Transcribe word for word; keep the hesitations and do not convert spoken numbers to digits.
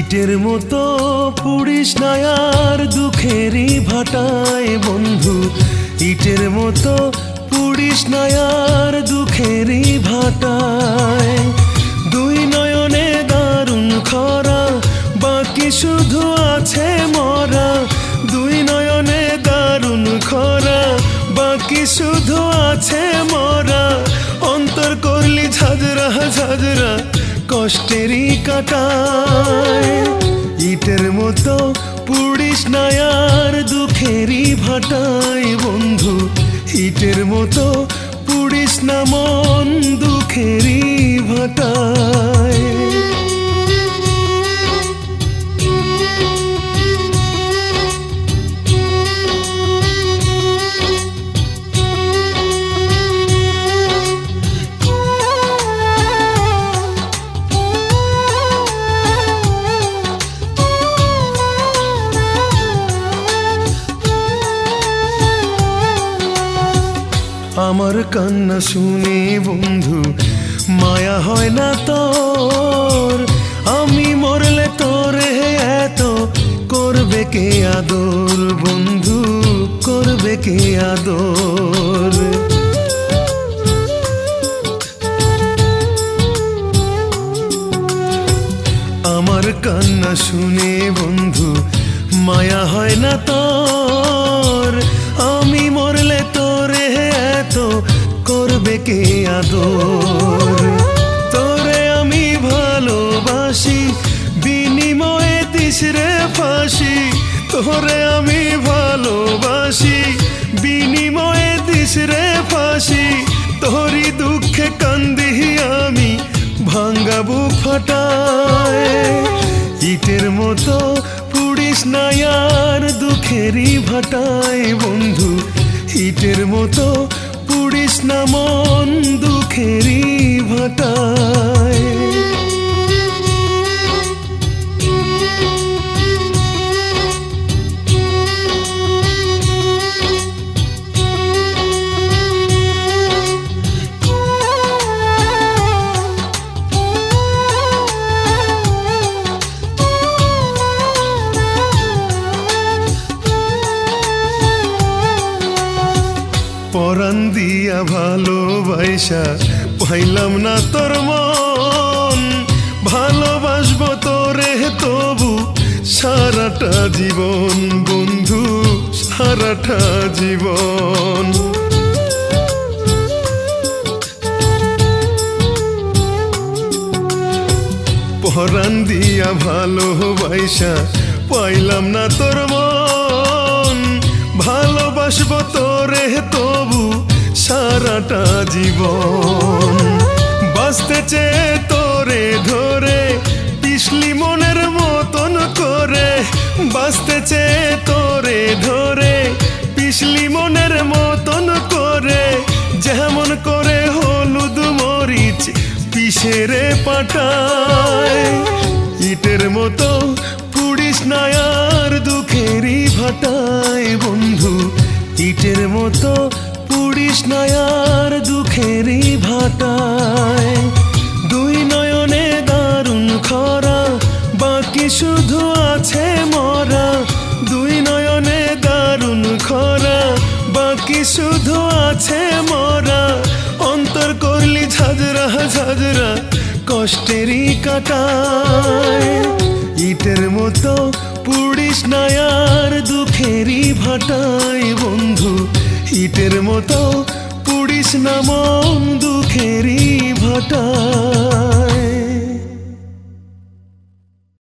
ইটের মতো পুড়িস না আর দুঃখেরই ভাটায় বন্ধু, ইটের মতো পুড়িস না আর দুঃখেরই ভাটায়। দুই নয়নে দারুণ খরা, বাকি শুধু আছে মরা। দুই নয়নে দারুণ খরা, বাকি শুধু আছে মরা। অন্তর করলি ঝাঁঝরা ঝাঁঝরা কষ্টেরই কাটায়। ইটের মতো পুড়িস না আর দুঃখেরই ভাটায় বন্ধু, ইটের মতো পুড়িস না মন দুঃখেরই ভাটায়। আমার কান্না শুনে বন্ধু মায়া হয় না তোর? আমি মরলে তোরে এত করবে কে আদর বন্ধু, করবে কে আদর? আমার কান্না শুনে বন্ধু মায়া হয় না তোর? আমি মরলে তোরে এত করবে কে আদর? তোরে আমি ভালোবাসি, বিনিময়ে দিস রে ফাঁসি। তোরে আমি ভালোবাসি, বিনিময়ে দিস রে ফাঁসি। তোরই দুঃখে কান্দি আমি ভাঙ্গা বুক ফাটায়। ইটের মতো পুড়িস না আর দুঃখেরই ভাটায় বন্ধু, ইটের মতো পুড়িস না মন দুঃখেরই ভাটায়। পরাণ দিয়া ভালোবাসা পাইলাম না তোর মন, ভালোবাসবো তোরে তবু সারাটা জীবন বন্ধু, সারাটা জীবন। পরাণ দিয়া ভালোবাসা পাইলাম না তোর মন, ভালোবাসবো তোরে তবু সারাটা জীবন। বাঁচতে চেয়ে তোরে ধরে পিছলি মনের মতন করে, বাঁচতে চেয়ে তোরে ধরে পিছলি মনের মতন করে। যেমন করে হলুদ মরিচ পিসেরে পাঠায়। ইটের মতো পুড়িস না আর দুঃখেরই ভাটায় বন্ধু, ইটের মতো পুড়িস না আর দুঃখেরই ভাটায়। দুই নয়নে দারুণ খরা, বাকি শুধু আছে মরা। দুই নয়নে দারুণ খরা, বাকি শুধু আছে মরা। অন্তর করলি ঝাঁঝরা ঝাঁঝরা কষ্টেরই কাটায়। ইটের মতো পুড়িস না আর দুঃখেরই ভাটায় বন্ধু, ইটের মতো পুড়িস না মন দুঃখেরই ভাটায়।